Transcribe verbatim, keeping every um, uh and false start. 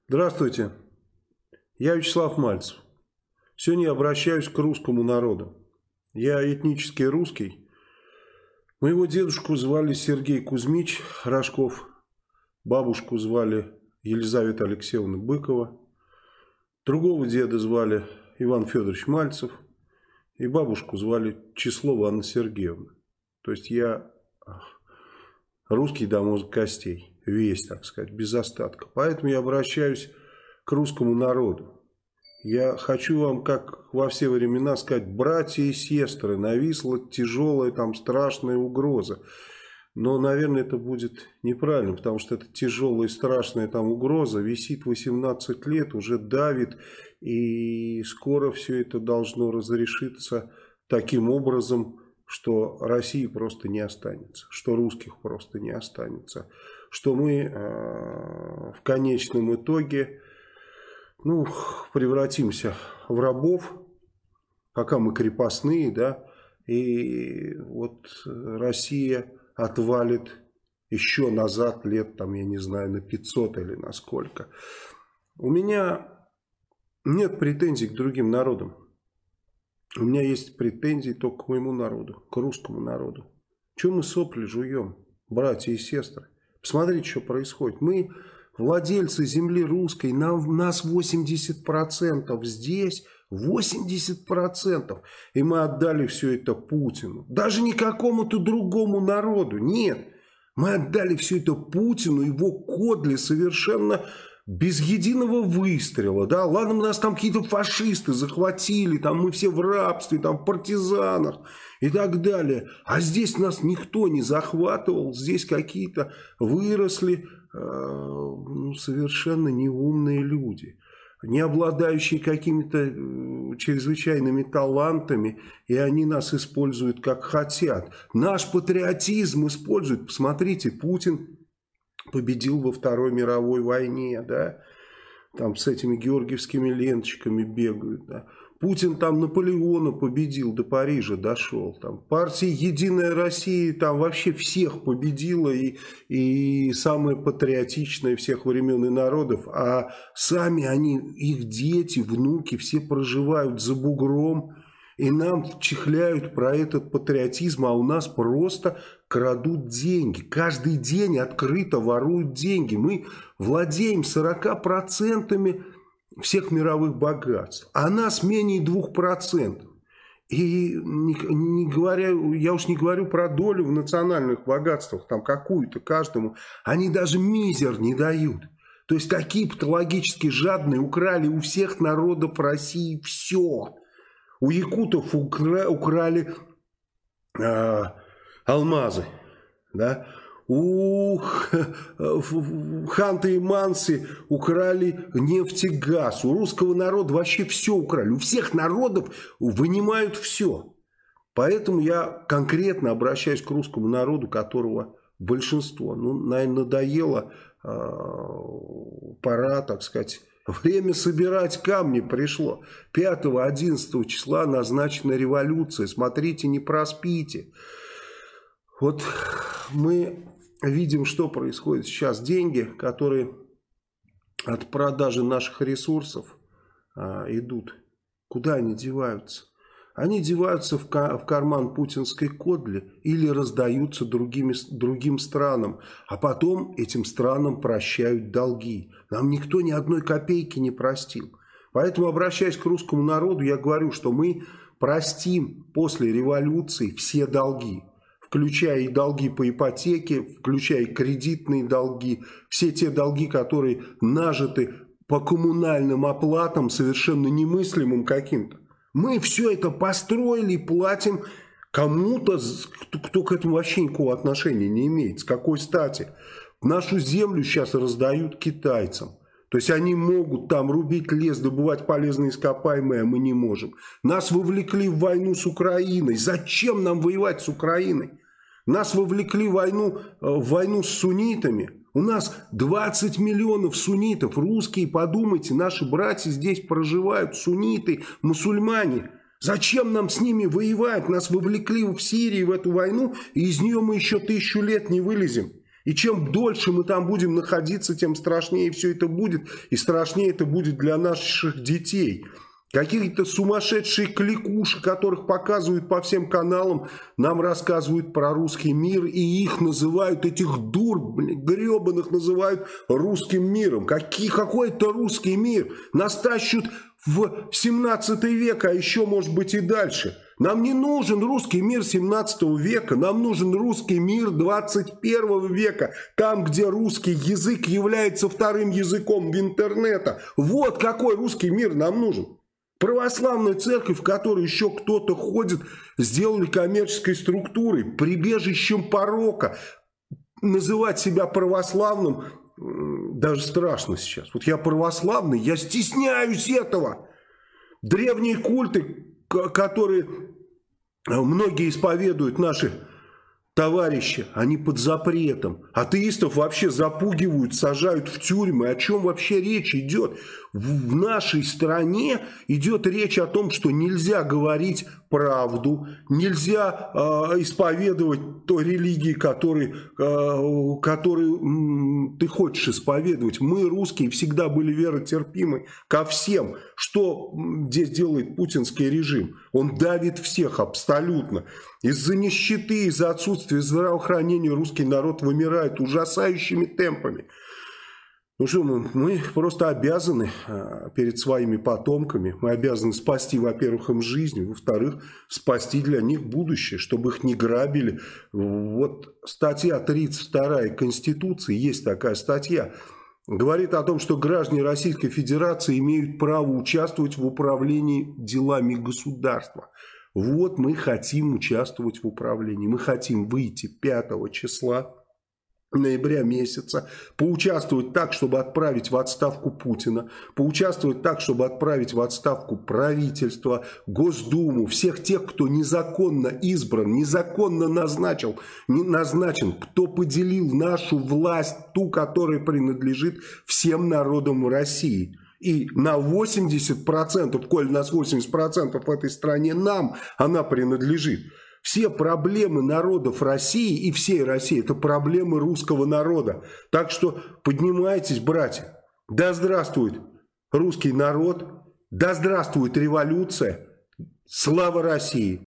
Здравствуйте, я Вячеслав Мальцев. Сегодня я обращаюсь к русскому народу. Я этнический русский. Моего дедушку звали Сергей Кузьмич Рожков, бабушку звали Елизавета Алексеевна Быкова, другого деда звали Иван Федорович Мальцев и бабушку звали Числова Анна Сергеевна. То есть я русский до мозга костей. Весь, так сказать, без остатка. Поэтому я обращаюсь к русскому народу. Я хочу вам, как во все времена, сказать: братья и сестры, нависла тяжелая, там, страшная угроза. Но, наверное, это будет неправильно, потому что эта тяжелая и страшная там угроза висит восемнадцать лет, уже давит, и скоро все это должно разрешиться таким образом, что России просто не останется, что русских просто не останется, что мы э, в конечном итоге ну, превратимся в рабов, пока мы крепостные, да, и вот Россия отвалит еще назад лет, там, я не знаю, на пятьсот или на сколько. У меня нет претензий к другим народам. У меня есть претензии только к моему народу, к русскому народу. Чего мы сопли жуем, братья и сестры? Посмотрите, что происходит. Мы владельцы земли русской, нам, нас восемьдесят процентов здесь, восемьдесят процентов. И мы отдали все это Путину. Даже не какому-то другому народу, нет. Мы отдали все это Путину, его кодли совершенно без единого выстрела, да, ладно, нас там какие-то фашисты захватили, там мы все в рабстве, там в партизанах и так далее, а здесь нас никто не захватывал, здесь какие-то выросли э, ну, совершенно неумные люди, не обладающие какими-то э, чрезвычайными талантами, и они нас используют как хотят. Наш патриотизм используют, посмотрите, Путин победил во Второй мировой войне, да, там с этими георгиевскими ленточками бегают, да. Путин там Наполеона победил, до Парижа дошел, там партия «Единая Россия» там вообще всех победила, и, и самая патриотичная всех времен и народов, а сами они, их дети, внуки, все проживают за бугром, и нам чихляют про этот патриотизм, а у нас просто крадут деньги. Каждый день открыто воруют деньги. Мы владеем сорока процентами всех мировых богатств, а нас менее двух процентов. И не, не говоря, я уж не говорю про долю в национальных богатствах, там какую-то каждому, они даже мизер не дают. То есть такие патологически жадные украли у всех народов России все. У якутов укра, украли э, алмазы, да? У ханты и манси украли нефть и газ. У русского народа вообще все украли. У всех народов вынимают все. Поэтому я конкретно обращаюсь к русскому народу, которого большинство. Ну, наверное, надоело, э, пора, так сказать... Время собирать камни пришло. пятого-одиннадцатого числа назначена революция. Смотрите, не проспите. Вот мы видим, что происходит сейчас. Деньги, которые от продажи наших ресурсов а, идут, куда они деваются? Они деваются в, в карман путинской кодли или раздаются другими, другим странам. А потом этим странам прощают долги. Нам никто ни одной копейки не простил. Поэтому, обращаясь к русскому народу, я говорю, что мы простим после революции все долги. Включая и долги по ипотеке, включая и кредитные долги. Все те долги, которые нажиты по коммунальным оплатам, совершенно немыслимым каким-то. Мы все это построили и платим кому-то, кто, кто к этому вообще никакого отношения не имеет. С какой стати? Нашу землю сейчас раздают китайцам. То есть они могут там рубить лес, добывать полезные ископаемые, а мы не можем. Нас вовлекли в войну с Украиной. Зачем нам воевать с Украиной? Нас вовлекли в войну, в войну с суннитами. У нас двадцать миллионов суннитов, русские, подумайте, наши братья здесь проживают, сунниты, мусульмане. Зачем нам с ними воевать? Нас вовлекли в Сирии в эту войну, и из нее мы еще тысячу лет не вылезем. И чем дольше мы там будем находиться, тем страшнее все это будет. И страшнее это будет для наших детей. Какие-то сумасшедшие кликуши, которых показывают по всем каналам, нам рассказывают про русский мир. И их называют, этих дур, блин, гребаных называют русским миром. Какие, какой это русский мир? Нас тащат в семнадцатый век, а еще может быть и дальше. Нам не нужен русский мир семнадцатого века, нам нужен русский мир двадцать первого века, там, где русский язык является вторым языком интернета. Вот какой русский мир нам нужен. Православная церковь, в которой еще кто-то ходит, сделали коммерческой структурой, прибежищем порока. Называть себя православным даже страшно сейчас. Вот я православный, я стесняюсь этого. Древние культы, которые многие исповедуют, наши товарищи, они под запретом. Атеистов вообще запугивают, сажают в тюрьмы. О чем вообще речь идет? В нашей стране идет речь о том, что нельзя говорить правду, нельзя э, исповедовать той религии, которые, э, которые э, ты хочешь исповедовать. Мы, русские, всегда были веротерпимы ко всем. Что здесь делает путинский режим? Он давит всех абсолютно. Из-за нищеты, из-за отсутствия здравоохранения русский народ вымирает ужасающими темпами. Ну что, мы, мы просто обязаны а, перед своими потомками, мы обязаны спасти, во-первых, им жизнь, во-вторых, спасти для них будущее, чтобы их не грабили. Вот статья тридцать вторая Конституции, есть такая статья, говорит о том, что граждане Российской Федерации имеют право участвовать в управлении делами государства. Вот мы хотим участвовать в управлении, мы хотим выйти пятого числа ноября месяца, поучаствовать так, чтобы отправить в отставку Путина, поучаствовать так, чтобы отправить в отставку правительство, Госдуму, всех тех, кто незаконно избран, незаконно назначил, не назначен, кто поделил нашу власть, ту, которая принадлежит всем народам России. И на восемьдесят процентов, коль у нас восемьдесят процентов в этой стране нам она принадлежит. Все проблемы народов России и всей России – это проблемы русского народа. Так что поднимайтесь, братья. Да здравствует русский народ, да здравствует революция. Слава России!